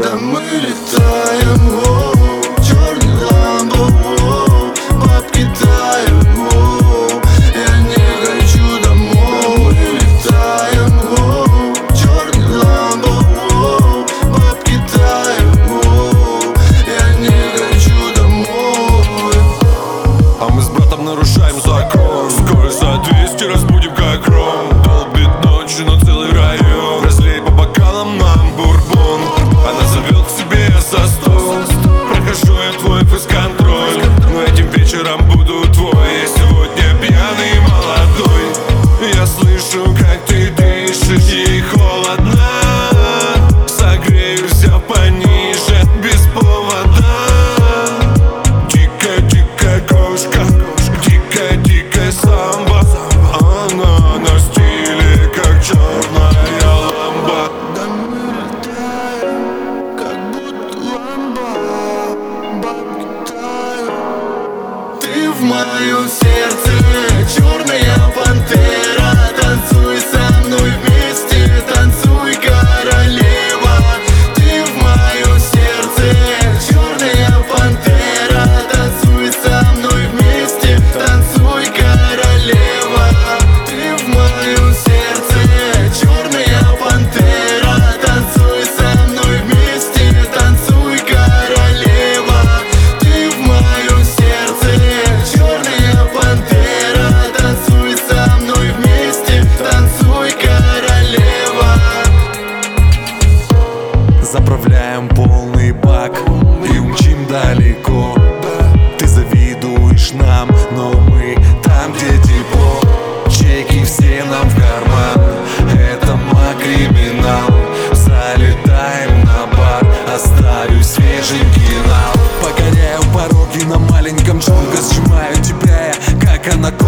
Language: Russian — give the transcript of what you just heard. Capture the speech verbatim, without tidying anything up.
Да мы летаем, воу, черный ламбо, воу, бабки тают, воу, я не хочу домой. Мы летаем, воу, черный ламбо, воу, бабки тают, воу, я не хочу домой. А мы с братом нарушаем закон. Скорость за двести разбудим как ром. Долбит ночью на целый район. Разлей по бокалам нам бурбон. Она зовет к себе за стол. Прохожу я твой фейс-контроль, но этим вечером буду твой. Я сегодня пьяный и молодой. Я слышу, как ты дышишь, ей холодно. Согреюсь, взяв пониже, без повода. Дикая-дикая кошка, дикая-дикая самба. Она на стиле, как черная ламба. Да мы летаем, как будто ламба, бабки тают. Ты в моем сердце, черная пантера. Танцуй со мной вместе, танцуй, королева. Ты в моем сердце, черная пантера. Танцуй со мной вместе, танцуй, королева. Ты в моем сердце, черная пантера. Танцуй со мной вместе, танцуй, королева. Ты в моем сердце, черная пантера. Танцуй со мной вместе, танцуй, королева. Заправляем полный бак и умчим далеко. Ты завидуешь нам, но мы там, где тепло. Чеки все нам в карман, это маг-криминал. Залетаем на бар, оставлю свеженький нал. Покоряю пороги на маленьком, чонка сжимаю тебя я, как анаконда.